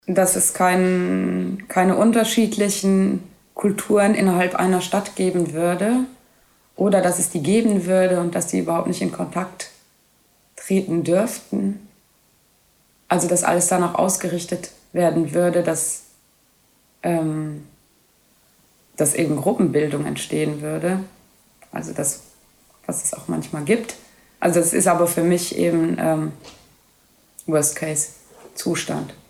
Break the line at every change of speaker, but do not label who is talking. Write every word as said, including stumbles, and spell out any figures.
Dass es kein, keine unterschiedlichen Kulturen innerhalb einer Stadt geben würde oder dass es die geben würde und dass die überhaupt nicht in Kontakt treten dürften. Also dass alles danach ausgerichtet werden würde, dass, ähm, dass eben Gruppenbildung entstehen würde. Also das, was es auch manchmal gibt. Also das ist aber für mich eben ähm, Worst-Case-Zustand.